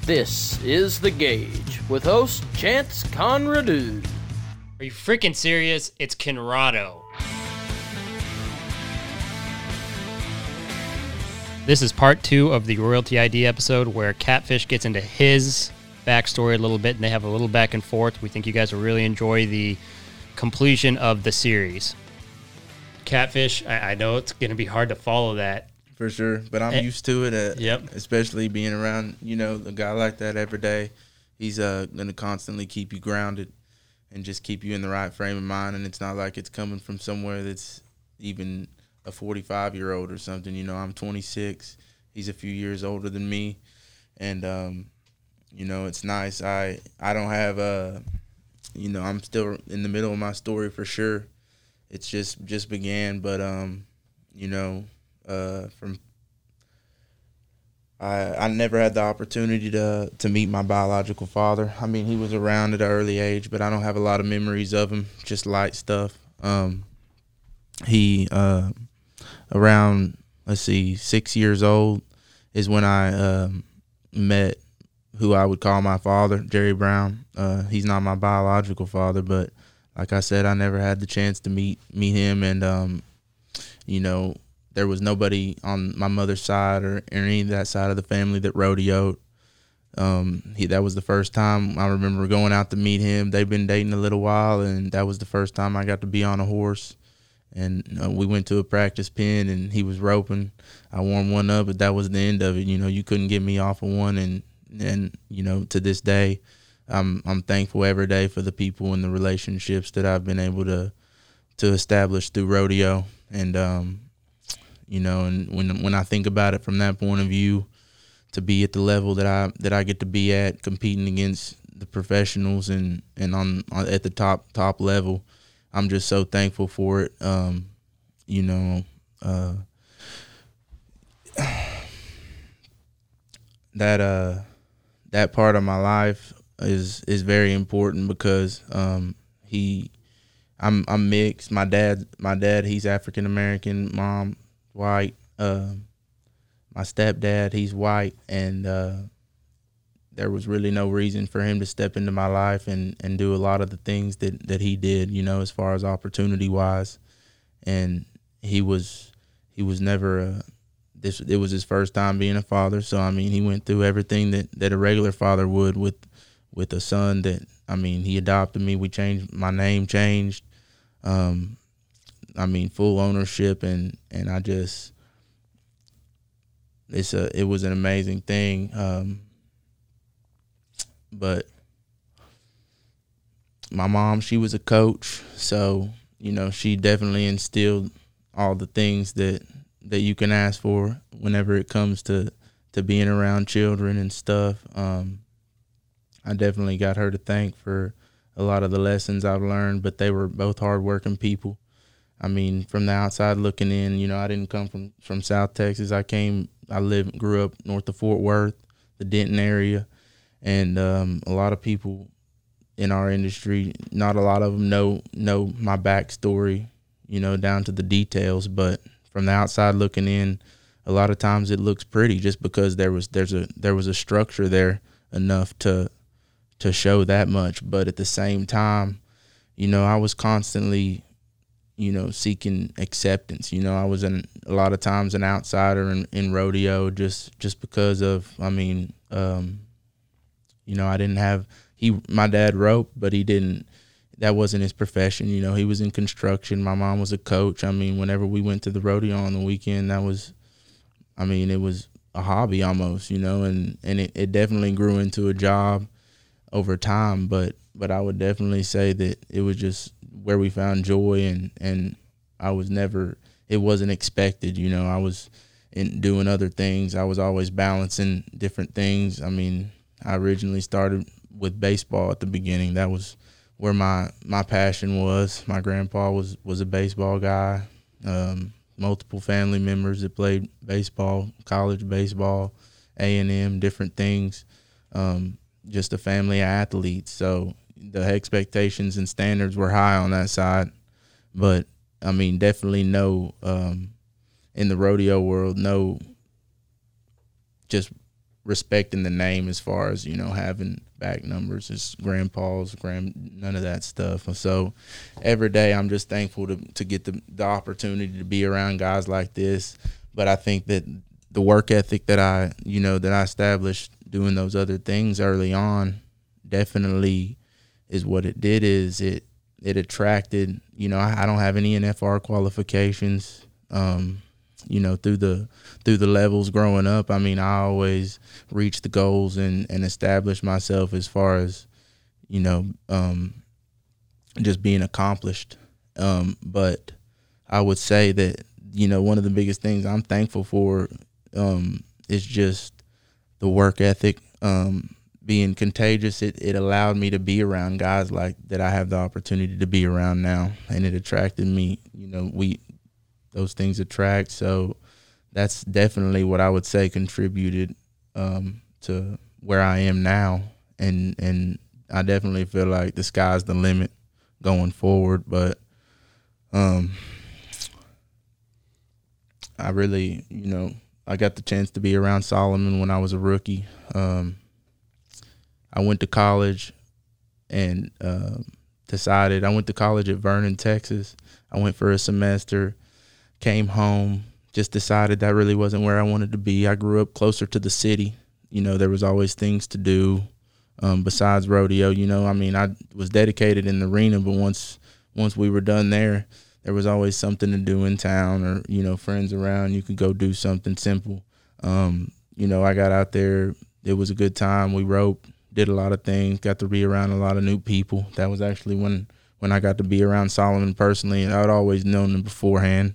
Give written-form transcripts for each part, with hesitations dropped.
This is The Gauge with host Chance Conradu. Are you freaking serious? It's Conrado. This is part 2 of the Royalty ID episode where Catfish gets into his backstory a little bit and they have a little back and forth. We think you guys will really enjoy the completion of the series. Catfish, I know it's going to be hard to follow that. For sure, but I'm used to it, Yep. Especially being around, a guy like that every day. He's going to constantly keep you grounded and just keep you in the right frame of mind, and it's not like it's coming from somewhere that's even a 45-year-old or something. I'm 26. He's a few years older than me, and, it's nice. I don't have, I'm still in the middle of my story for sure. It's just began, but, I never had the opportunity to meet my biological father. I mean, he was around at an early age, but I don't have a lot of memories of him, just light stuff. He around 6 years old is when I met who I would call my father, Jerry Brown. He's not my biological father, but like I said, I never had the chance to meet him, and there was nobody on my mother's side or any of that side of the family that rodeoed. That was the first time I remember going out to meet him. They've been dating a little while, and that was the first time I got to be on a horse. And we went to a practice pen, and he was roping. I warmed one up, but that was the end of it. You couldn't get me off of one, and to this day, I'm thankful every day for the people and the relationships that I've been able to establish through rodeo. And and when I think about it from that point of view, to be at the level that I get to be at, competing against the professionals and on at the top level, I'm just so thankful for it. That part of my life is very important because I'm mixed. My dad, he's African American. Mom, white. My stepdad, he's white, and there was really no reason for him to step into my life and do a lot of the things that he did, as far as opportunity wise. And he was never it was his first time being a father, so I mean he went through everything that a regular father would with a son. That he adopted me. My name changed. Full ownership, and I just, it was an amazing thing. But my mom, she was a coach, so, she definitely instilled all the things that you can ask for whenever it comes to being around children and stuff. I definitely got her to thank for a lot of the lessons I've learned, but they were both hardworking people. From the outside looking in, I didn't come from South Texas. Grew up north of Fort Worth, the Denton area, and a lot of people in our industry, not a lot of them know my backstory, down to the details. But from the outside looking in, a lot of times it looks pretty just because there was a structure there enough to show that much. But at the same time, I was constantly seeking acceptance. I was a lot of times an outsider in rodeo just because of, I didn't have, my dad roped, but that wasn't his profession. He was in construction. My mom was a coach. Whenever we went to the rodeo on the weekend, that was, it was a hobby almost, and it definitely grew into a job over time, but I would definitely say that it was just where we found joy, and it wasn't expected. I was doing other things. I was always balancing different things. I originally started with baseball at the beginning. That was where my passion was. My grandpa was a baseball guy. Multiple family members that played baseball, college baseball, A&M, different things. Just a family of athletes. So the expectations and standards were high on that side. But, definitely in the rodeo world, just respecting the name as far as, having back numbers, as grandpas, none of that stuff. So every day I'm just thankful to get the opportunity to be around guys like this. But I think that the work ethic that I established doing those other things early on definitely is what it did. Is it attracted, I don't have any NFR qualifications, through the levels growing up. I mean, I always reached the goals and established myself as far as, just being accomplished. But I would say that, one of the biggest things I'm thankful for is just the work ethic, being contagious. It allowed me to be around guys like that I have the opportunity to be around now, and it attracted me. Those things attract. So that's definitely what I would say contributed to where I am now, and I definitely feel like the sky's the limit going forward. But I really, I got the chance to be around Solomon when I was a rookie. I went to college and decided I went to college at Vernon, Texas. I went for a semester, came home, just decided that really wasn't where I wanted to be. I grew up closer to the city. There was always things to do besides rodeo. I was dedicated in the arena, but once we were done there was always something to do in town, or, friends around. You could go do something simple. I got out there. It was a good time. We roped, did a lot of things, got to be around a lot of new people. That was actually when I got to be around Solomon personally, and I'd always known him beforehand.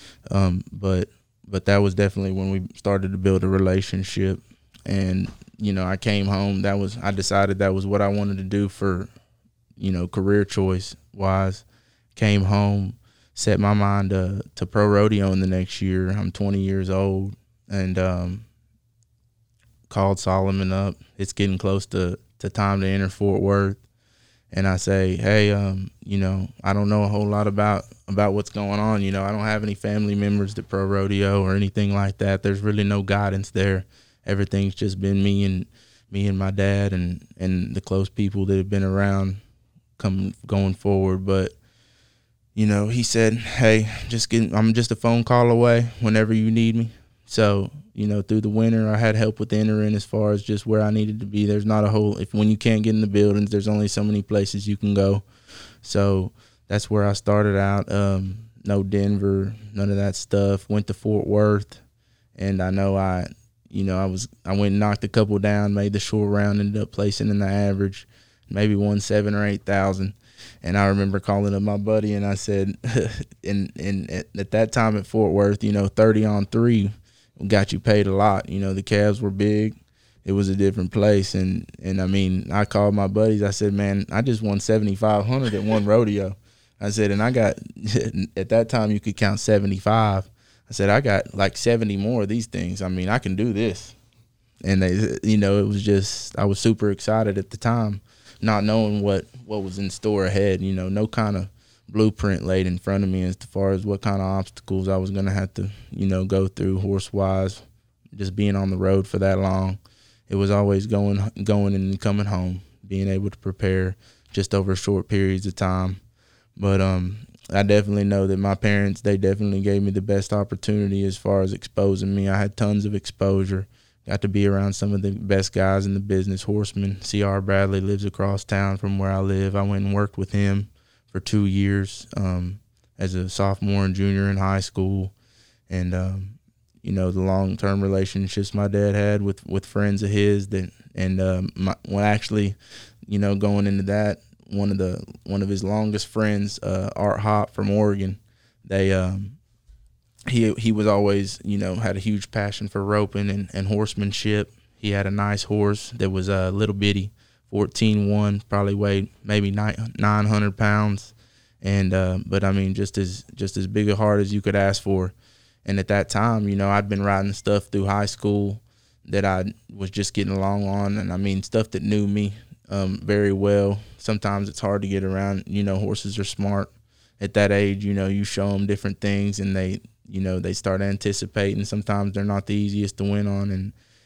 But that was definitely when we started to build a relationship. And, I came home. I decided that was what I wanted to do for, career choice wise. Came home, set my mind to pro rodeo in the next year. I'm 20 years old, and called Solomon up. It's getting close to time to enter Fort Worth. And I say, hey, I don't know a whole lot about what's going on. I don't have any family members that pro rodeo or anything like that. There's really no guidance there. Everything's just been me and my dad and the close people that have been around going forward. But, he said, hey, I'm just a phone call away whenever you need me. So, through the winter, I had help with entering as far as just where I needed to be. There's not a whole, when you can't get in the buildings, there's only so many places you can go. So that's where I started out. No Denver, none of that stuff. Went to Fort Worth, and I know I went and knocked a couple down, made the short round, ended up placing in the average, maybe won 7,000 or 8,000. And I remember calling up my buddy, and I said, and at that time at Fort Worth, 30 on 3 got you paid a lot. The calves were big. It was a different place. And I called my buddies. I said, man, I just won 7,500 at one rodeo. I said, and I got, at that time you could count 75. I said, I got like 70 more of these things. I can do this. And they, it was just, I was super excited at the time, not knowing what was in store ahead. No kind of blueprint laid in front of me as far as what kind of obstacles I was going to have to, go through horse-wise, just being on the road for that long. It was always going and coming home, being able to prepare just over short periods of time. But I definitely know that my parents, they definitely gave me the best opportunity as far as exposing me. I had tons of exposure. Got to be around some of the best guys in the business. Horseman C.R. Bradley lives across town from where I live. I went and worked with him for 2 years as a sophomore and junior in high school. And, the long-term relationships my dad had with friends of his going into that, one of his longest friends, Art Hop from Oregon, he was always, had a huge passion for roping and horsemanship. He had a nice horse that was a little bitty, 14-1, probably weighed maybe 900 pounds. And, but just as big a heart as you could ask for. And at that time, I'd been riding stuff through high school that I was just getting along on. And stuff that knew me very well. Sometimes it's hard to get around. Horses are smart at that age. You show them different things and they start anticipating. Sometimes they're not the easiest to win on.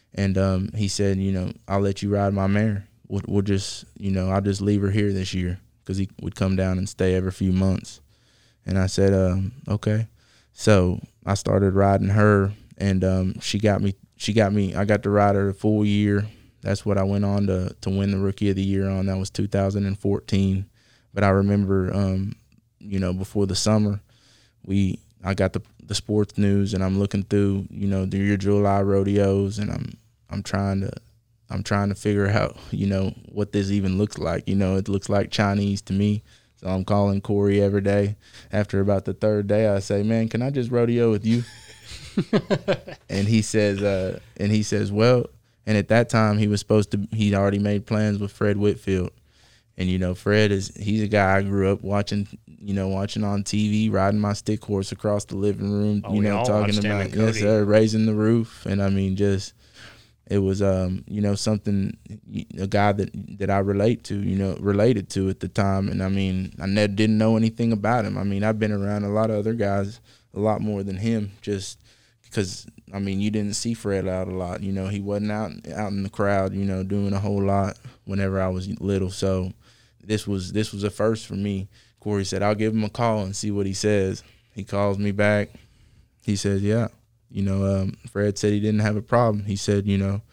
And he said, I'll let you ride my mare. We'll just, I'll just leave her here this year, because he would come down and stay every few months. And I said, okay. So I started riding her, and she got me. I got to ride her a full year. That's what I went on to win the Rookie of the Year on. That was 2014. But I remember, before the summer, I got the sports news, and I'm looking through, your July rodeos, and I'm trying to figure out, what this even looks like. It looks like Chinese to me. So I'm calling Corey every day. After about the third day, I say, man, can I just rodeo with you? And he says, well, and at that time he'd already made plans with Fred Whitfield. And, Fred he's a guy I grew up watching on TV, riding my stick horse across the living room, talking about, yes, sir, raising the roof. And I mean, it was, something, a guy that I related to at the time. And I mean, I didn't know anything about him. I mean, I've been around a lot of other guys a lot more than him, just because, I mean, you didn't see Fred out a lot. He wasn't out in the crowd, doing a whole lot whenever I was little. So this was a first for me. Corey said, I'll give him a call and see what he says. He calls me back. He says, yeah. Fred said he didn't have a problem. He said,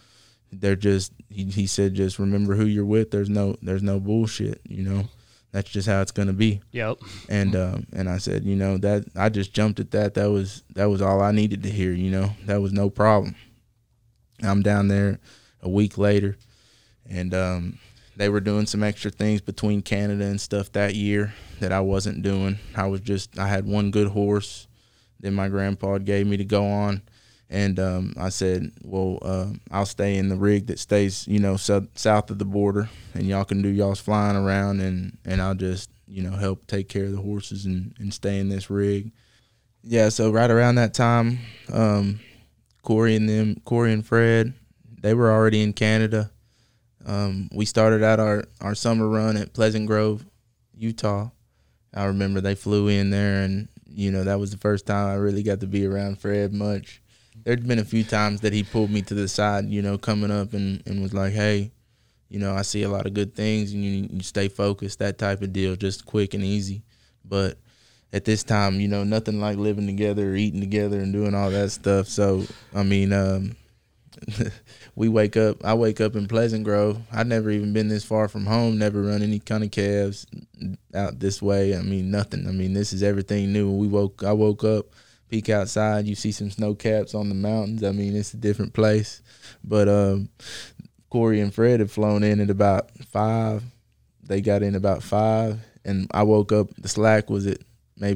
he said, just remember who you're with. There's no bullshit, That's just how it's going to be. Yep. And I said, that I just jumped at that. That was all I needed to hear, That was no problem. I'm down there a week later, and they were doing some extra things between Canada and stuff that year that I wasn't doing. I had one good horse that my grandpa gave me to go on. And I said, well, I'll stay in the rig that stays, south of the border, and y'all can do y'all's flying around, and I'll just, help take care of the horses and stay in this rig. Yeah, so right around that time, Corey and Fred, they were already in Canada. We started out our summer run at Pleasant Grove, Utah. I remember they flew in there, and, that was the first time I really got to be around Fred much. There'd been a few times that he pulled me to the side, coming up and was like, hey, I see a lot of good things, and you stay focused, that type of deal, just quick and easy. But at this time, nothing like living together or eating together and doing all that stuff. So, I mean, I wake up in Pleasant Grove. I'd never even been this far from home, never run any kind of calves out this way. I mean, nothing. I mean, this is everything new. I woke up, peek outside, you see some snow caps on the mountains. I mean, it's a different place. But Corey and Fred had flown in at about 5. They got in about 5, and I woke up. The slack was at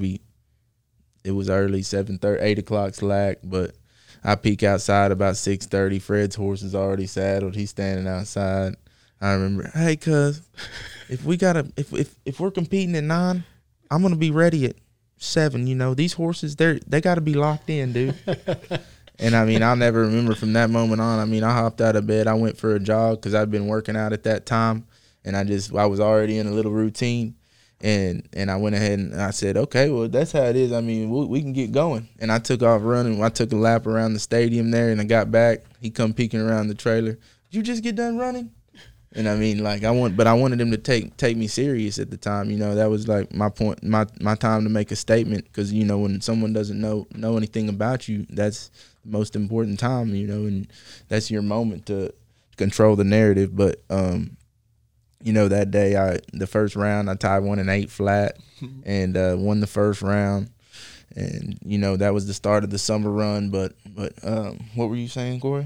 it was early, 7:30, 8 o'clock slack, but I peek outside about 6:30. Fred's horse is already saddled. He's standing outside. I remember, hey, cuz, if we're competing at 9, I'm gonna be ready at 7. These horses, they got to be locked in, dude. And I mean, I'll never remember from that moment on. I mean, I hopped out of bed. I went for a jog because I'd been working out at that time, and I was already in a little routine. And I went ahead and I said, okay, well, that's how it is. I mean, we can get going. And I took off running. I took a lap around the stadium there, and I got back. He come peeking around the trailer. Did you just get done running? And I mean, like, I wanted him to take me serious at the time. That was like my point, my time to make a statement, because when someone doesn't know anything about you, that's the most important time. And that's your moment to control the narrative. But that day, the first round, I tied 1 8 flat, and won the first round. And that was the start of the summer run. But what were you saying, Corey?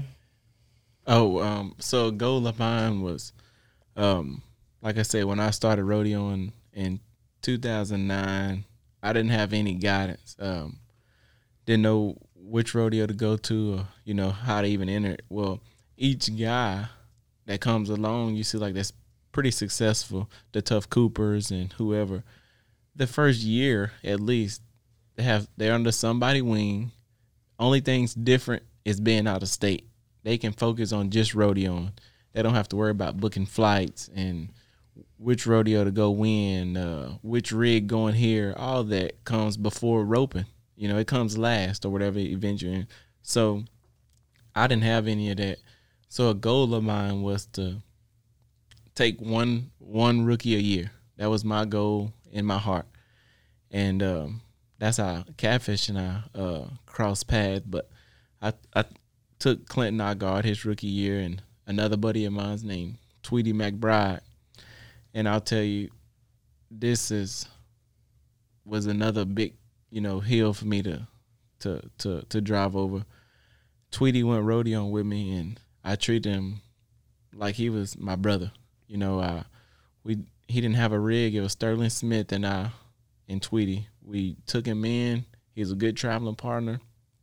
Oh, so a goal of mine was, like I said, when I started rodeoing in 2009, I didn't have any guidance. Didn't know which rodeo to go to, or, how to even enter it. Well, each guy that comes along, you see, like, that's pretty successful, the Tough Coopers and whoever, the first year at least, they're under somebody's wing. Only thing's different is being out of state. They can focus on just rodeoing. They don't have to worry about booking flights and which rodeo to go win, which rig going here. All that comes before roping. It comes last or whatever event you're in. So I didn't have any of that. So a goal of mine was to take one rookie a year. That was my goal in my heart. And that's how Catfish and I crossed paths. But I took Clinton Nygaard his rookie year and another buddy of mine's named Tweety McBride. And I'll tell you, this was another big, hill for me to drive over. Tweety went rodeoing with me, and I treated him like he was my brother. He didn't have a rig. It was Sterling Smith and I and Tweety. We took him in. He was a good traveling partner.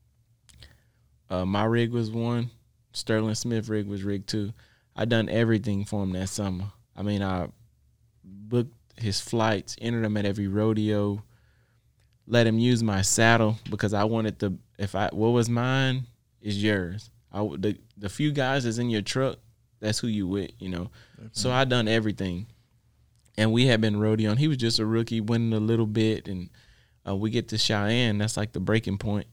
My rig was one. Sterling Smith rig was rig two. I done everything for him that summer. I mean, I booked his flights, entered him at every rodeo, let him use my saddle because I wanted what was mine is yours. The few guys that's in your truck, that's who you with, So I done everything. And we had been rodeoing. He was just a rookie, winning a little bit, and we get to Cheyenne. That's like the breaking point.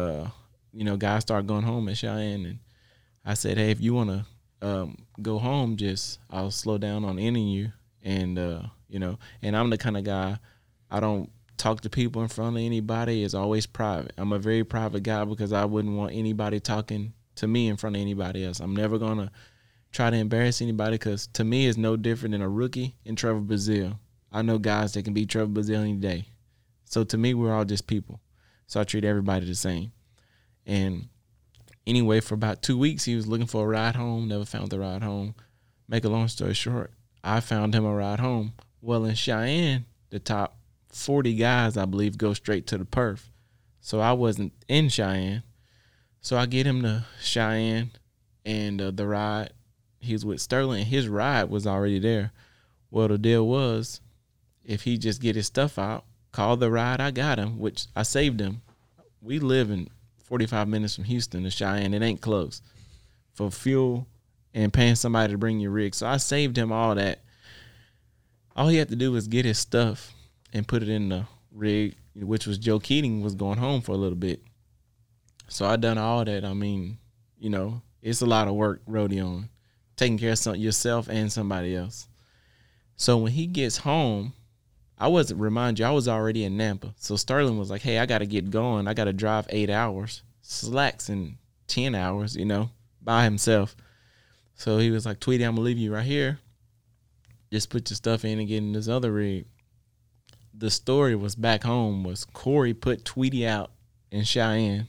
Guys start going home at Cheyenne, and I said, hey, if you want to go home, I'll slow down on ending you. And, and I'm the kind of guy, I don't talk to people in front of anybody. It's always private. I'm a very private guy because I wouldn't want anybody talking to me in front of anybody else. I'm never going to try to embarrass anybody because to me it's no different than a rookie and Trevor Brazile. I know guys that can beat Trevor Brazile any day. So to me, we're all just people. So I treat everybody the same. And anyway, for about 2 weeks, he was looking for a ride home, never found the ride home. Make a long story short, I found him a ride home. Well, in Cheyenne, the top 40 guys, I believe, go straight to the perf. So I wasn't in Cheyenne. So I get him to Cheyenne and the ride. He was with Sterling, and his ride was already there. Well, the deal was, if he just get his stuff out, call the ride, I got him, which I saved him. We live in 45 minutes from Houston to Cheyenne. It ain't close. For fuel and paying somebody to bring your rig. So I saved him all that. All he had to do was get his stuff and put it in the rig, which was Joe Keating was going home for a little bit. So I done all that. I mean, it's a lot of work rodeoing, taking care of yourself and somebody else. So when he gets home, I was already in Nampa. So Sterling was like, hey, I got to get going. I got to drive 8 hours. Slacks in 10 hours, by himself. So he was like, Tweety, I'm going to leave you right here. Just put your stuff in and get in this other rig. The story was back home was Corey put Tweety out in Cheyenne.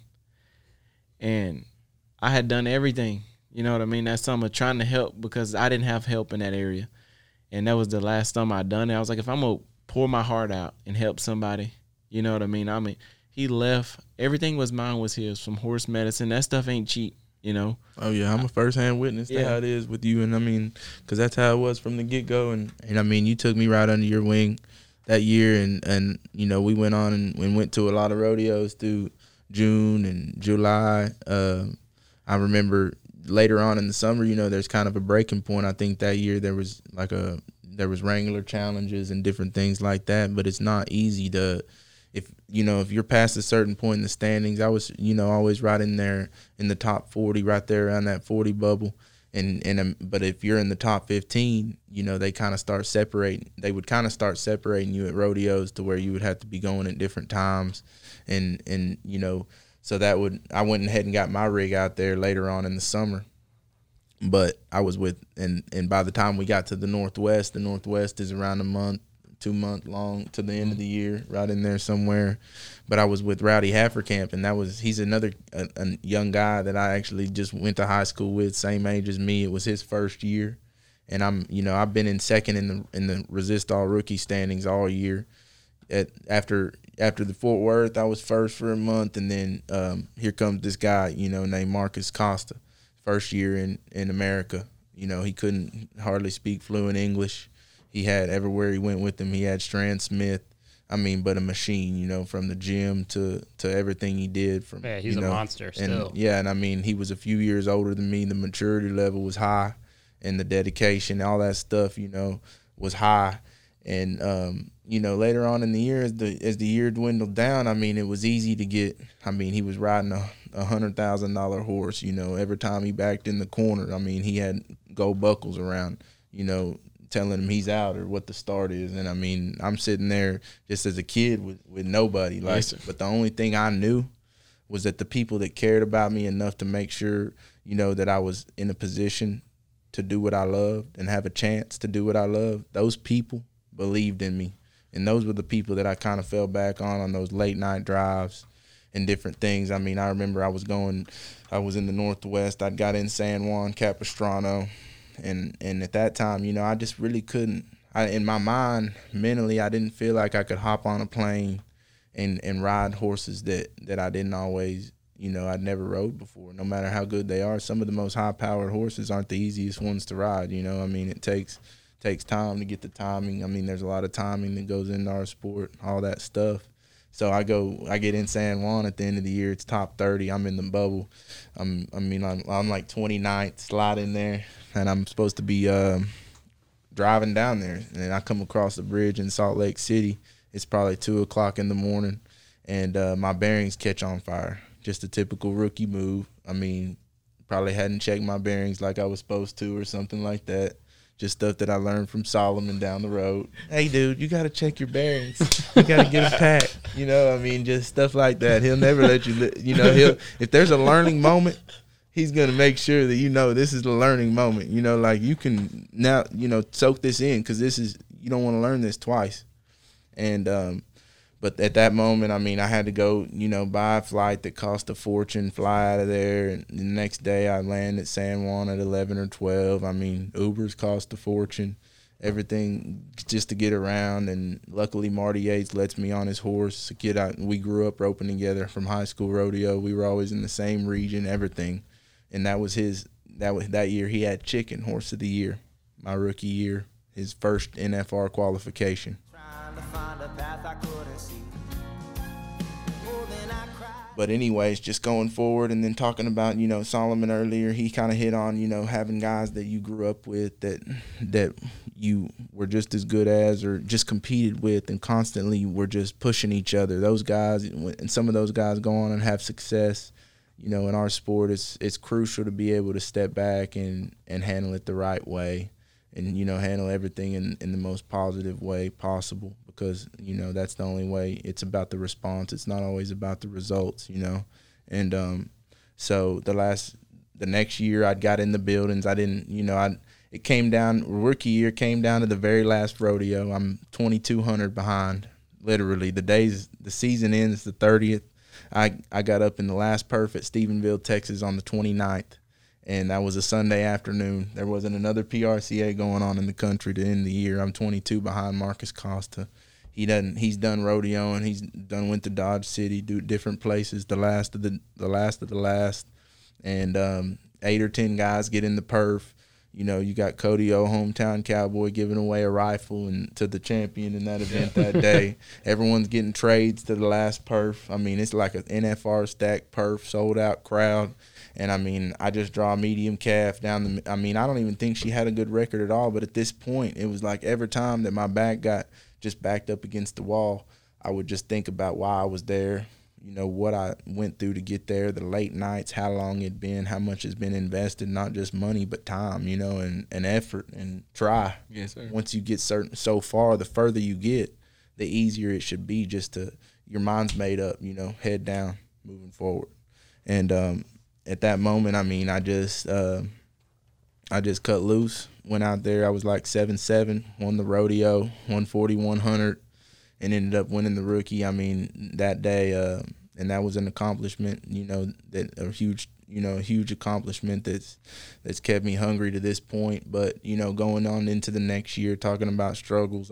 And I had done everything, you know what I mean, that summer trying to help because I didn't have help in that area. And that was the last summer I done it. I was like, if I'm going to pour my heart out and help somebody, you know what I mean? He left. Everything was mine was his, from horse medicine. That stuff ain't cheap, Oh, yeah, I'm a first-hand witness to how it is with you. And, because that's how it was from the get-go. And you took me right under your wing that year. And we went on and went to a lot of rodeos through June and July. I remember later on in the summer, there's kind of a breaking point. I think that year there was Wrangler challenges and different things like that. But it's not easy to – if you're past a certain point in the standings, I was, always right in there in the top 40, right there around that 40 bubble. But if you're in the top 15, they kind of start separating. They would kind of start separating you at rodeos to where you would have to be going at different times. So I went ahead and got my rig out there later on in the summer. But I was and by the time we got to the Northwest is around a month, 2 month long to the end of the year, right in there somewhere. But I was with Rowdy Hafferkamp, and he's another a young guy that I actually just went to high school with, same age as me. It was his first year, and I've been in second in the Resist All rookie standings all year. After the Fort Worth, I was first for a month, and then here comes this guy, named Marcus Costa, first year in America. He couldn't hardly speak fluent English. He had everywhere he went with him. He had Strand Smith. But a machine, from the gym to everything he did. He's a monster still. And he was a few years older than me. The maturity level was high, and the dedication, all that stuff, was high. And later on in the year, as the year dwindled down, I mean, it was easy to get. I mean, he was riding a $100,000 horse. Every time he backed in the corner, I mean, he had gold buckles around. Telling him he's out or what the start is. And I mean, I'm sitting there just as a kid with nobody. But the only thing I knew was that the people that cared about me enough to make sure, that I was in a position to do what I loved and have a chance to do what I loved, those people believed in me. And those were the people that I kind of fell back on those late night drives and different things. I mean, I remember I was in the Northwest. I'd got in San Juan, Capistrano. And at that time, I just really couldn't. In my mind, mentally, I didn't feel like I could hop on a plane and ride horses that I didn't always, I'd never rode before. No matter how good they are, some of the most high-powered horses aren't the easiest ones to ride. I mean, it takes time to get the timing. I mean, there's a lot of timing that goes into our sport, all that stuff. So I get in San Juan at the end of the year. It's top 30. I'm in the bubble. I'm like 29th, slide in there, and I'm supposed to be driving down there. And I come across the bridge in Salt Lake City. It's probably 2:00 in the morning, and my bearings catch on fire. Just a typical rookie move. I mean, probably hadn't checked my bearings like I was supposed to or something like that. Just stuff that I learned from Solomon down the road. Hey, dude, you got to check your bearings. You got to get them packed. I mean, just stuff like that. He'll never let you, if there's a learning moment, he's going to make sure that, this is the learning moment. Like you can now, soak this in because you don't want to learn this twice. And, but at that moment, I mean, I had to go, buy a flight that cost a fortune, fly out of there. And the next day I land at San Juan at 11 or 12. I mean, Ubers cost a fortune, everything just to get around. And luckily Marty Yates lets me on his horse. We grew up roping together from high school rodeo. We were always in the same region, everything. And that year he had Chicken, Horse of the Year, my rookie year, his first NFR qualification. But anyways, just going forward and then talking about, Solomon earlier, he kind of hit on, having guys that you grew up with that you were just as good as or just competed with and constantly were just pushing each other. Those guys, and some of those guys go on and have success. In our sport, it's crucial to be able to step back and handle it the right way and, handle everything in the most positive way possible. Because, that's the only way. It's about the response. It's not always about the results, And so the next year I got in the buildings. I didn't, it came down, rookie year came down to the very last rodeo. I'm 2,200 behind, literally. The season ends the 30th. I got up in the last perf at Stephenville, Texas on the 29th. And that was a Sunday afternoon. There wasn't another PRCA going on in the country to end the year. I'm 22 behind Marcus Costa. He's done rodeoing. He's went to Dodge City, do different places. The last of the last, and 8 or 10 guys get in the perf. You got Cody O, hometown cowboy, giving away a rifle to the champion in that event that day. Everyone's getting trades to the last perf. I mean, it's like an NFR stack perf, sold out crowd. And I mean, I just draw a medium calf down I don't even think she had a good record at all. But at this point, it was like every time that my back got just backed up against the wall, I would just think about why I was there, what I went through to get there, the late nights, how long it'd been, how much has been invested, not just money, but time, and effort and try. Yes, sir. Once you get so far, the further you get, the easier it should be your mind's made up, head down, moving forward. And at that moment, I mean, I just cut loose, went out there. I was like 7-7, won the rodeo, 140, 100, and ended up winning the rookie. I mean, that day, and that was an accomplishment, a huge accomplishment that's kept me hungry to this point. But, going on into the next year, talking about struggles,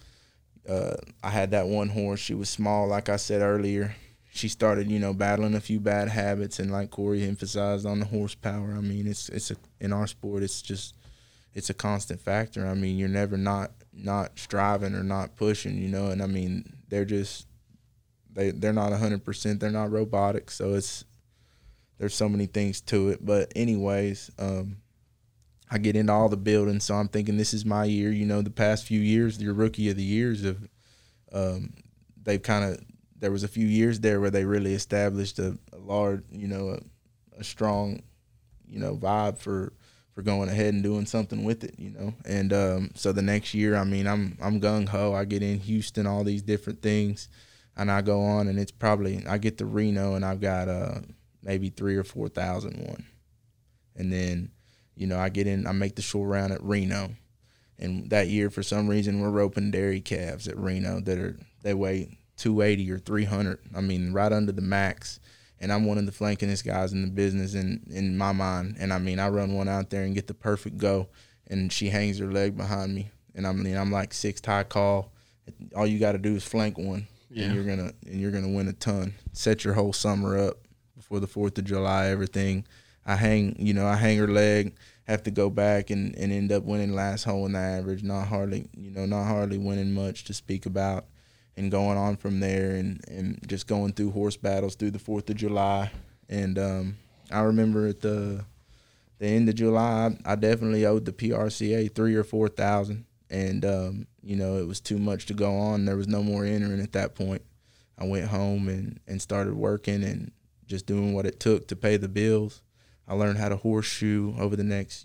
I had that one horse. She was small, like I said earlier. She started, battling a few bad habits, and like Corey emphasized on the horsepower. I mean, in our sport, it's a constant factor. I mean, you're never not striving or not pushing, and I mean, they're not 100%. They're not robotic, so there's so many things to it. But anyways, I get into all the buildings, so I'm thinking this is my year. You know, the past few years, your rookie of the years have they've kind of, there was a few years there where they really established a large, you know, a strong, you know, vibe for going ahead and doing something with it, you know. And so the next year, I mean, I'm gung ho. I get in Houston, all these different things, and I go on, and it's probably, I get to Reno, and I've got maybe 3,000 or 4,000 won. And then, you know, I get in, I make the short round at Reno, and that year for some reason we're roping dairy calves at Reno they weigh 280 or 300. I mean, right under the max. And I'm one of the flankingest guys in the business in my mind. And, I mean, I run one out there and get the perfect go, and she hangs her leg behind me. And, I mean, I'm like 6 tie call. All you got to do is flank one, and you're gonna win a ton. Set your whole summer up before the 4th of July, everything. I hang her leg, have to go back and end up winning last hole in the average, not hardly winning much to speak about. And going on from there and just going through horse battles through the 4th of July. And I remember at the end of July, I definitely owed the PRCA 3,000 or 4,000. And, you know, it was too much to go on. There was no more entering at that point. I went home and started working and just doing what it took to pay the bills. I learned how to horseshoe over the next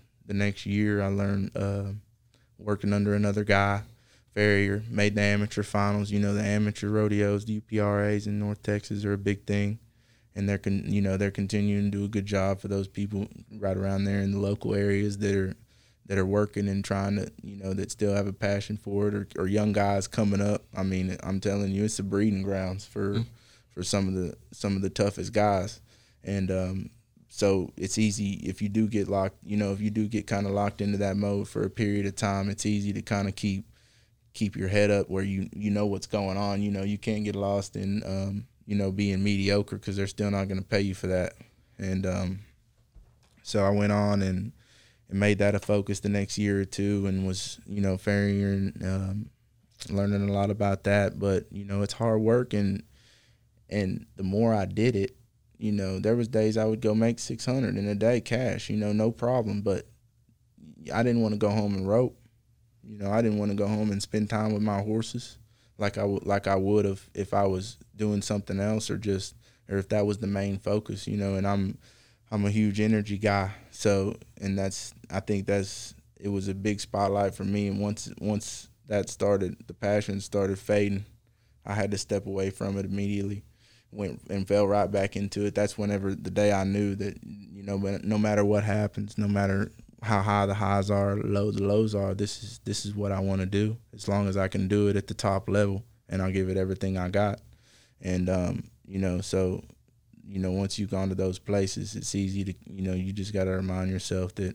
year. I learned working under another guy. Farrier, made the amateur finals. You know, the amateur rodeos, the UPRAs in North Texas are a big thing, and they're continuing to do a good job for those people right around there in the local areas that are working and trying to, you know, that still have a passion for it, or young guys coming up. I mean, I'm telling you, it's the breeding grounds for some of the toughest guys, and so it's easy if you do get locked. You know, if you do get kind of locked into that mode for a period of time, it's easy to kind of keep your head up where you know what's going on. You know, you can't get lost in, you know, being mediocre, because they're still not going to pay you for that. And so I went on and made that a focus the next year or two, and was, you know, farrier and learning a lot about that. But, you know, it's hard work, and the more I did it, you know, there was days I would go make 600 in a day cash, you know, no problem. But I didn't want to go home and rope. You know, I didn't want to go home and spend time with my horses like I would have if I was doing something else, or if that was the main focus, you know. And I'm a huge energy guy, so, and I think it was a big spotlight for me. And once that started, the passion started fading, I had to step away from it immediately. Went and fell right back into it. That's whenever the day I knew that, you know, no matter what happens, no matter how high the highs are, low the lows are, this is what I want to do, as long as I can do it at the top level, and I'll give it everything I got. And you know, so, you know, once you've gone to those places, it's easy to, you know, you just got to remind yourself that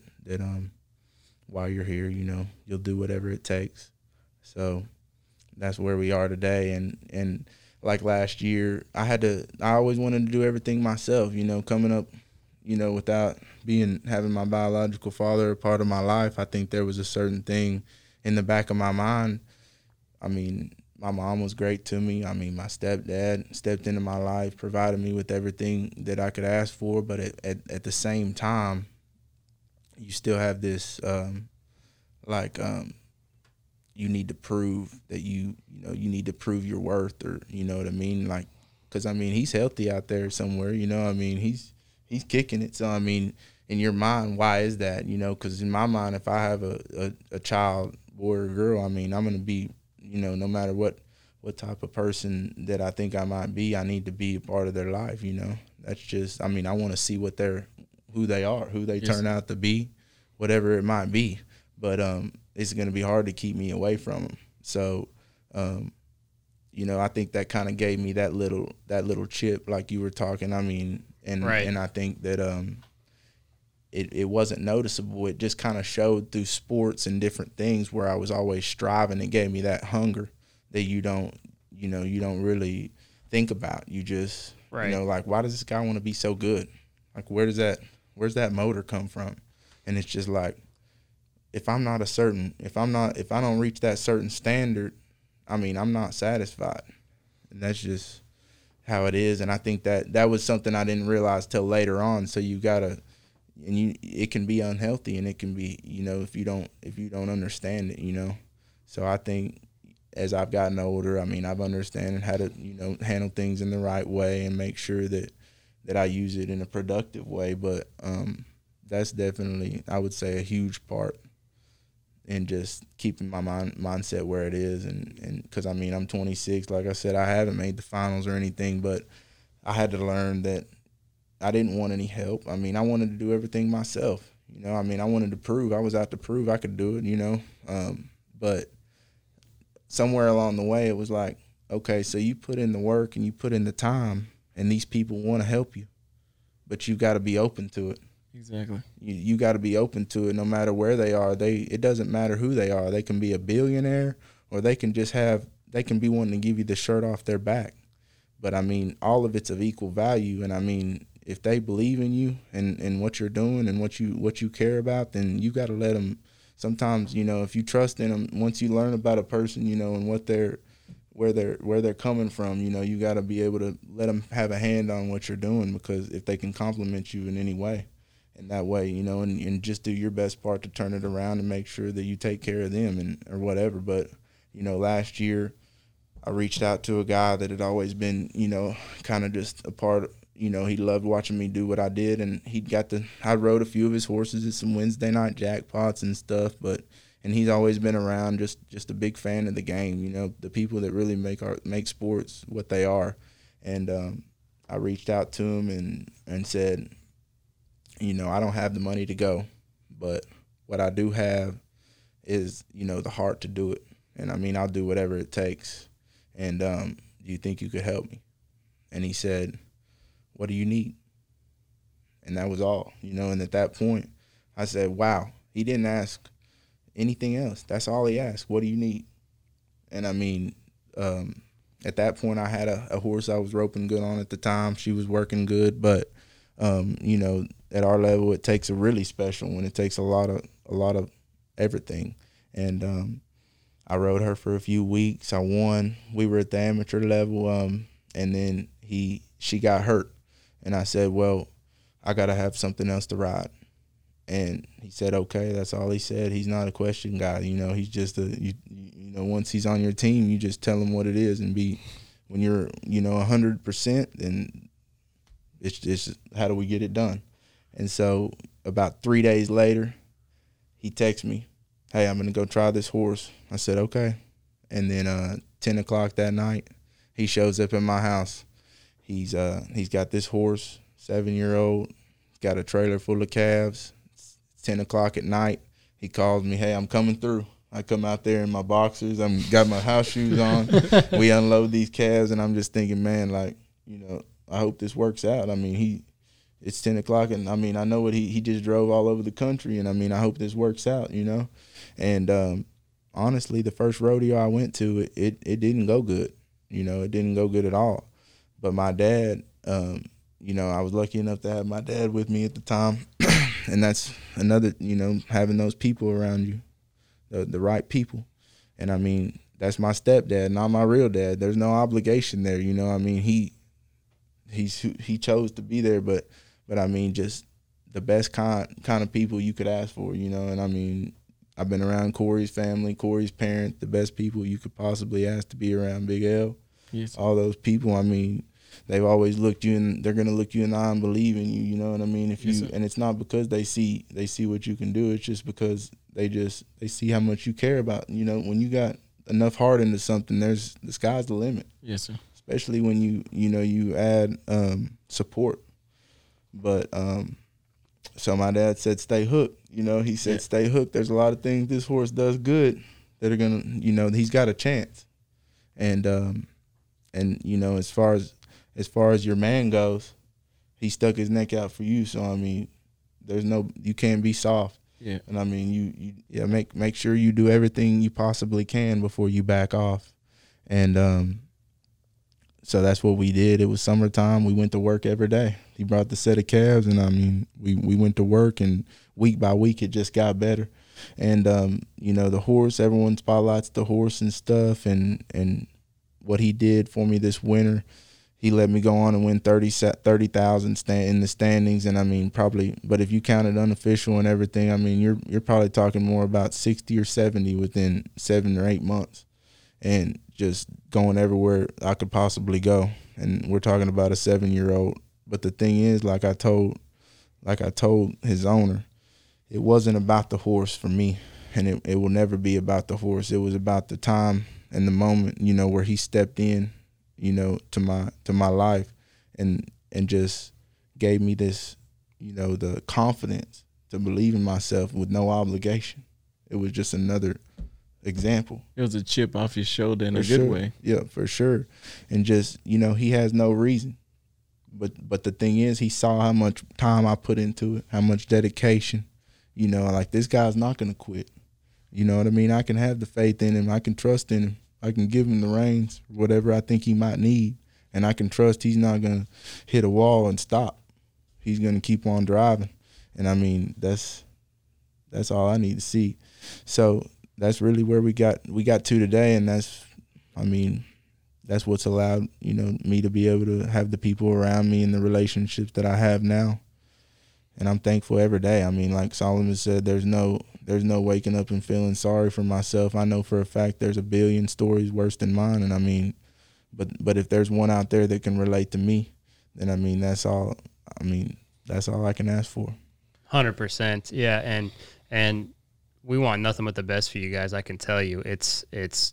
while you're here, you know, you'll do whatever it takes. So that's where we are today. And like last year, I always wanted to do everything myself, you know, coming up, you know, without having my biological father a part of my life. I think there was a certain thing in the back of my mind. I mean, my mom was great to me. I mean, my stepdad stepped into my life, provided me with everything that I could ask for. But at the same time, you still have this, you need to prove that you need to prove your worth, or, you know what I mean? Like, because, I mean, he's healthy out there somewhere, you know. I mean, he's kicking it. So, I mean, in your mind, why is that? You know, because in my mind, if I have a child, boy or girl, I mean, I'm going to be, you know, no matter what type of person that I think I might be, I need to be a part of their life, you know. That's just, I mean, I want to see who they are, who they turn out to be, whatever it might be. But it's going to be hard to keep me away from them. So, you know, I think that kind of gave me that little chip, like you were talking. I mean, and I think that it wasn't noticeable. It just kind of showed through sports and different things where I was always striving. It gave me that hunger that you don't really think about. You just, you know, like, why does this guy want to be so good? Like, where's that motor come from? And it's just like, if I don't reach that certain standard, I mean, I'm not satisfied. And that's just how it is. And I think that was something I didn't realize till later on. So you gotta and it can be unhealthy, and it can be, you know, if you don't understand it, you know. So I think as I've gotten older, I mean, I've understood how to, you know, handle things in the right way and make sure that I use it in a productive way. But that's definitely, I would say, a huge part in just keeping my mindset where it is. And because, I mean, I'm 26. Like I said, I haven't made the finals or anything, but I had to learn that I didn't want any help. I mean, I wanted to do everything myself. You know, I mean, I wanted to prove. I was out to prove I could do it, you know. But somewhere along the way, it was like, okay, so you put in the work and you put in the time, and these people want to help you, but you got to be open to it. Exactly. You got to be open to it no matter where they are. It doesn't matter who they are. They can be a billionaire, or they can be wanting to give you the shirt off their back. But, I mean, all of it's of equal value, and, I mean, if they believe in you and what you're doing and what you care about, then you got to let them. Sometimes, you know, if you trust in them, once you learn about a person, you know, and where they're coming from, you know, you got to be able to let them have a hand on what you're doing, because if they can compliment you in any way, in that way, you know, and just do your best part to turn it around and make sure that you take care of them or whatever. But, you know, last year I reached out to a guy that had always been, you know, kind of just a part of, you know, he loved watching me do what I did, and I rode a few of his horses at some Wednesday night jackpots and stuff, and he's always been around, just a big fan of the game, you know, the people that really make sports what they are. And I reached out to him and said, you know, I don't have the money to go, but what I do have is, you know, the heart to do it. And, I mean, I'll do whatever it takes. And do you think you could help me? And he said, what do you need? And that was all, you know. And at that point, I said, wow, he didn't ask anything else. That's all he asked. What do you need? And, I mean, at that point, I had a horse I was roping good on at the time. She was working good, but, you know, at our level, it takes a really special one. It takes a lot of everything. And I rode her for a few weeks. I won. We were at the amateur level, and then she got hurt. And I said, well, I got to have something else to ride. And he said, okay. That's all he said. He's not a question guy. You know, he's just you know, once he's on your team, you just tell him what it is, and when you're, you know, 100%, then it's just how do we get it done? And so about 3 days later, he texts me, hey, I'm going to go try this horse. I said, okay. And then 10 o'clock that night, he shows up in my house. He's got this horse, 7-year-old, got a trailer full of calves. It's 10 o'clock at night. He calls me, hey, I'm coming through. I come out there in my boxers. Got my house shoes on. We unload these calves, and I'm just thinking, man, like, you know, I hope this works out. I mean, it's 10 o'clock, and, I mean, I know what he just drove all over the country, and, I mean, I hope this works out, you know. And honestly, the first rodeo I went to, it didn't go good. You know, it didn't go good at all. But my dad, you know, I was lucky enough to have my dad with me at the time. And that's another, you know, having those people around you, the right people. And, I mean, that's my stepdad, not my real dad. There's no obligation there, you know. I mean, he chose to be there, but I mean, just the best kind of people you could ask for, you know. And, I mean, I've been around Corey's family, Corey's parents, the best people you could possibly ask to be around, Big L. Yes. All those people, I mean, they've always looked you in. They're gonna look you in the eye and believe in you. You know what I mean? And it's not because they see what you can do. It's just because they see how much you care about. You know, when you got enough heart into something, the sky's the limit. Yes, sir. Especially when you add support. But so my dad said, stay hooked. You know, he said, stay hooked. There's a lot of things this horse does good that are gonna, you know, he's got a chance. And you know, as far as your man goes, he stuck his neck out for you. So, I mean, you can't be soft. Yeah. And, I mean, you make sure you do everything you possibly can before you back off. And so that's what we did. It was summertime. We went to work every day. He brought the set of calves, and, I mean, we went to work, and week by week it just got better. And you know, the horse, everyone spotlights the horse and stuff, and what he did for me this winter, he let me go on and win 30,000 in the standings, and I mean probably. But if you counted unofficial and everything, I mean you're probably talking more about 60 or 70 within 7 or 8 months, and just going everywhere I could possibly go. And we're talking about a 7-year-old. But the thing is, like I told his owner, it wasn't about the horse for me, and it will never be about the horse. It was about the time and the moment, you know, where he stepped in, you know, to my life and just gave me this, you know, the confidence to believe in myself with no obligation. It was just another example. It was a chip off your shoulder in a For good sure. way. Yeah, for sure. And just, you know, he has no reason. But the thing is, he saw how much time I put into it, how much dedication. You know, like, this guy's not going to quit. You know what I mean? I can have the faith in him. I can trust in him. I can give him the reins, whatever I think he might need. And I can trust he's not going to hit a wall and stop. He's going to keep on driving. And, I mean, that's all I need to see. So that's really where we got to today, and that's what's allowed, you know, me to be able to have the people around me and the relationships that I have now. And I'm thankful every day. I mean, like Solomon said, there's no waking up and feeling sorry for myself. I know for a fact there's a billion stories worse than mine, and I mean, but if there's one out there that can relate to me, then I mean that's all I can ask for. 100%. Yeah, and we want nothing but the best for you guys. I can tell you, it's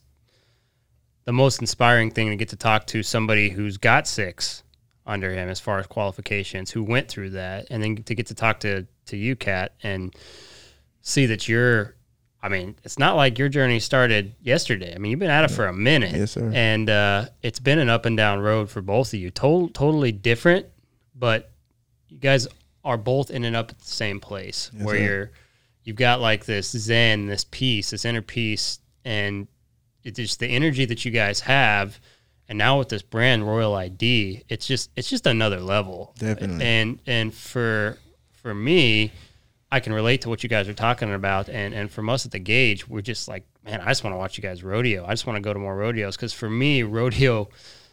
the most inspiring thing to get to talk to somebody who's got 6 under him as far as qualifications, who went through that, and then to get to talk to you, Kat, and see that it's not like your journey started yesterday. I mean, you've been at it for a minute. Yes, sir. And it's been an up and down road for both of you. Totally different, but you guys are both in and up at the same place, yes, where sir. you've got like this zen, this peace, this inner peace, and it's just the energy that you guys have. And now with this brand Royal ID, it's just another level. Definitely. And for me, I can relate to what you guys are talking about. And from us at the Gauge, we're just like, man, I just want to watch you guys rodeo. I just want to go to more rodeos. Because for me, rodeo,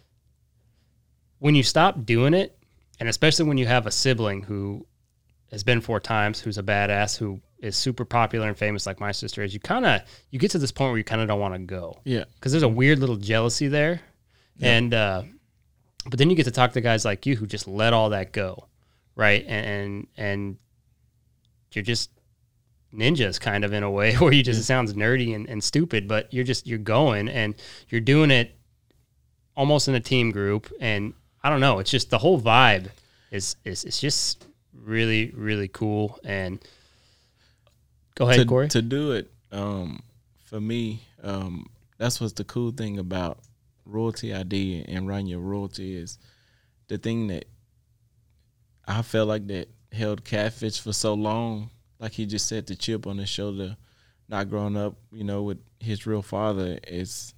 when you stop doing it, and especially when you have a sibling who has been 4 times, who's a badass, who is super popular and famous like my sister is, you get to this point where you kind of don't want to go. Yeah. Because there's a weird little jealousy there. Yeah. And but then you get to talk to guys like you who just let all that go, right? And you're just ninjas kind of in a way, where you just, it sounds nerdy and stupid, but you're going and you're doing it almost in a team group. And I don't know, it's just the whole vibe is just really, really cool. And go ahead, Corey. To do it, for me, that's what's the cool thing about Royalty ID and running your royalty is the thing that I felt like that held Catfish for so long. Like he just said, the chip on his shoulder, not growing up, you know, with his real father, is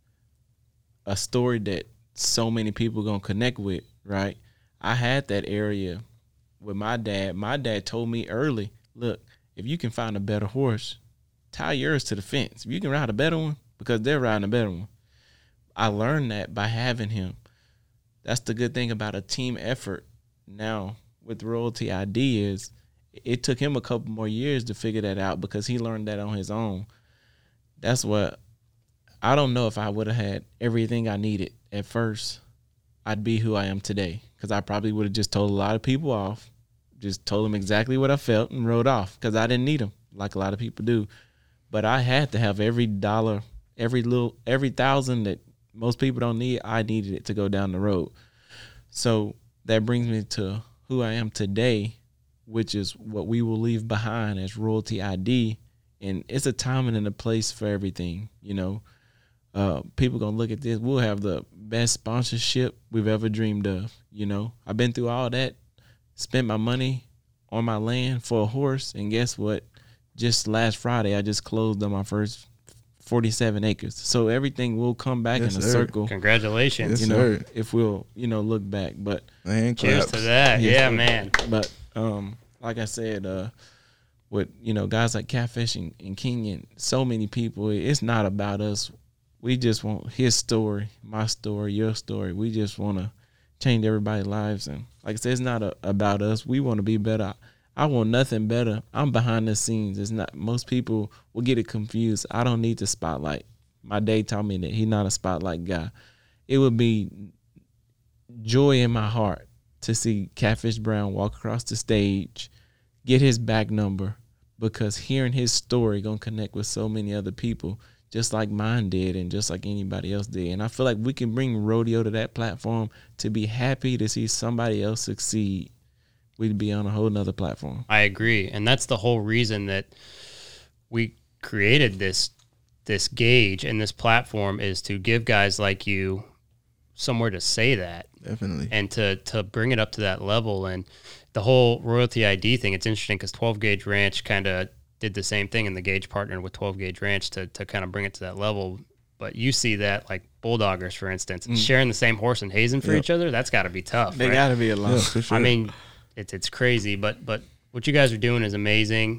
a story that so many people gonna connect with, right? I had that area with my dad. My dad told me early, look, if you can find a better horse, tie yours to the fence. If you can ride a better one, because they're riding a better one. I learned that by having him. That's the good thing about a team effort. Now, with Royalty ID is it took him a couple more years to figure that out, because he learned that on his own. That's what I don't know if I would have had everything I needed at first, I'd be who I am today, because I probably would have just told a lot of people off, just told them exactly what I felt and rode off, because I didn't need them like a lot of people do. But I had to have every dollar, every thousand that most people don't need. I needed it to go down the road. So that brings me to who I am today, which is what we will leave behind as Royalty ID. And it's a time and a place for everything, you know. People gonna look at this. We'll have the best sponsorship we've ever dreamed of, you know. I've been through all that, spent my money on my land for a horse, and guess what? Just last Friday, I just closed on my first 47 acres. So everything will come back in a circle. Congratulations. Yes, you know, sir. if we'll, you know, look back. But cheers to that. Yeah, man. But like I said, with, you know, guys like Catfish and Kenyon, so many people, it's not about us. We just want his story, my story, your story. We just want to change everybody's lives. And like I said, it's not about us. We want to be better. I want nothing better. I'm behind the scenes. It's not. Most people will get it confused. I don't need the spotlight. My dad taught me that he's not a spotlight guy. It would be joy in my heart to see Catfish Brown walk across the stage, get his back number, because hearing his story gonna connect with so many other people, just like mine did and just like anybody else did. And I feel like we can bring rodeo to that platform to be happy to see somebody else succeed. We'd be on a whole nother platform. I agree. And that's the whole reason that we created this gauge and this platform, is to give guys like you somewhere to say that. Definitely. And to bring it up to that level. And the whole royalty ID thing, it's interesting because 12 Gauge Ranch kind of did the same thing, and the Gauge partnered with 12 Gauge Ranch to kind of bring it to that level. But you see that, like Bulldoggers, for instance, sharing the same horse in Hazen for each other, that's got to be tough. They right? got to be alone. Yeah, for sure. I mean, it's crazy, but what you guys are doing is amazing.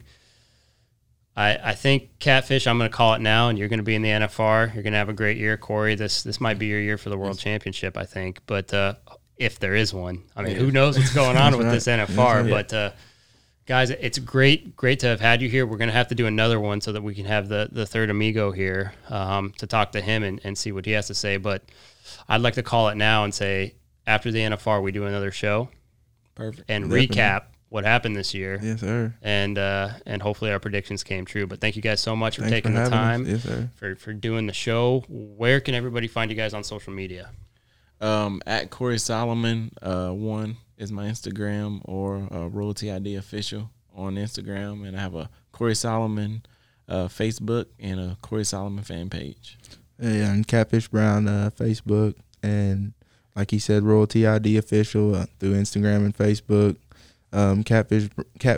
I think Catfish, I'm going to call it now, and you're going to be in the NFR. You're going to have a great year, Corey. This might be your year for the World Championship, I think. But if there is one, I mean, who knows what's going on with this NFR? But guys, it's great to have had you here. We're going to have to do another one so that we can have the third amigo here to talk to him and see what he has to say. But I'd like to call it now and say, after the NFR, we do another show. Perfect. And Definitely. recap what happened this year. Yes, sir. And hopefully our predictions came true. But thank you guys so much for Thanks taking for the having time us. Yes, sir. for doing the show. Where can everybody find you guys on social media? At Corey Solomon 1 is my Instagram, or Royalty ID Official on Instagram, and I have a Corey Solomon Facebook and a Corey Solomon fan page. Yeah, and Catfish Brown Facebook, and like he said, Royalty ID Official through Instagram and Facebook. Catfish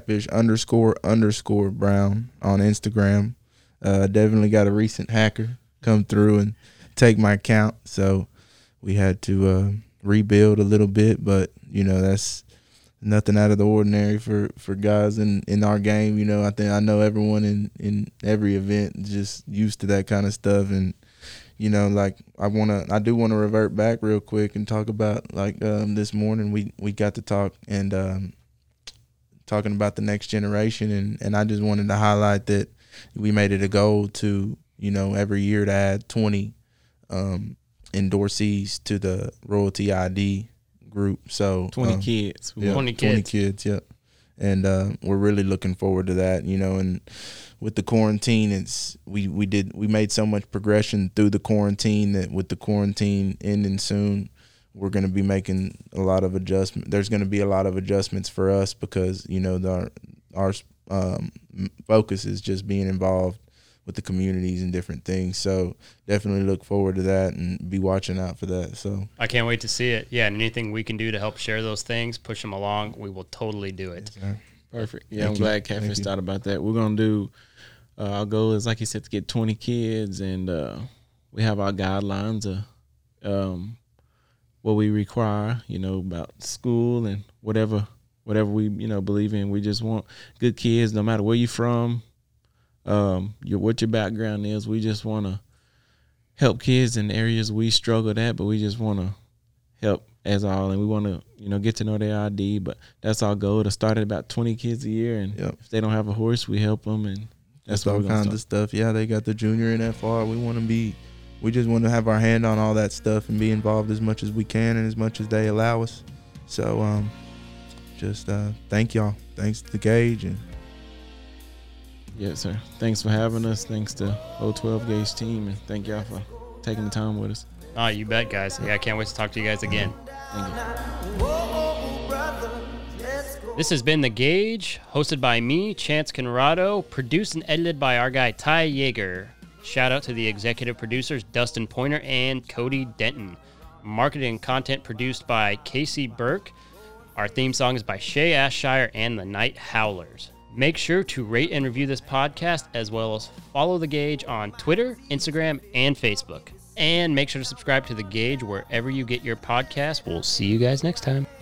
__ Brown on Instagram. Definitely got a recent hacker come through and take my account, so we had to rebuild a little bit, but that's nothing out of the ordinary for guys in our game. I know everyone in every event is just used to that kind of stuff. And like I do want to revert back real quick and talk about, like, this morning we got to talk and talking about the next generation, and I just wanted to highlight that we made it a goal to every year to add 20 endorsees to the Royalty ID group. So 20 kids. Yeah, 20 20 kids, yep. And we're really looking forward to that, and with the quarantine, we made so much progression through the quarantine that with the quarantine ending soon, we're going to be making a lot of adjustments. There's going to be a lot of adjustments for us because our focus is just being involved with the communities and different things. So definitely look forward to that and be watching out for that. So I can't wait to see it. Yeah, and anything we can do to help share those things, push them along, we will totally do it. Perfect. Yeah, I'm glad Catfish thought about that. We're going to do, our goal is, like you said, to get 20 kids, and we have our guidelines of what we require, about school and whatever we, believe in. We just want good kids, no matter where you're from, what your background is. We just want to help kids in areas we struggled at, but we just want to help as all, and we want to, get to know their ID. But that's our goal, to start at about 20 kids a year, and if they don't have a horse, we help them, and that's all kinds of stuff. Yeah, they got the junior NFR. We just want to have our hand on all that stuff and be involved as much as we can and as much as they allow us. So just thank y'all. Thanks to the Gauge. And yes, sir. Thanks for having us. Thanks to 012 Gauge team, and thank y'all for taking the time with us. Oh, you bet, guys. Yeah, I can't wait to talk to you guys again. Thank you. This has been The Gauge, hosted by me, Chance Conrado, produced and edited by our guy, Ty Yeager. Shout out to the executive producers, Dustin Pointer and Cody Denton. Marketing and content produced by Casey Burke. Our theme song is by Shay Ashshire and the Night Howlers. Make sure to rate and review this podcast, as well as follow The Gauge on Twitter, Instagram, and Facebook. And make sure to subscribe to The Gauge wherever you get your podcasts. We'll see you guys next time.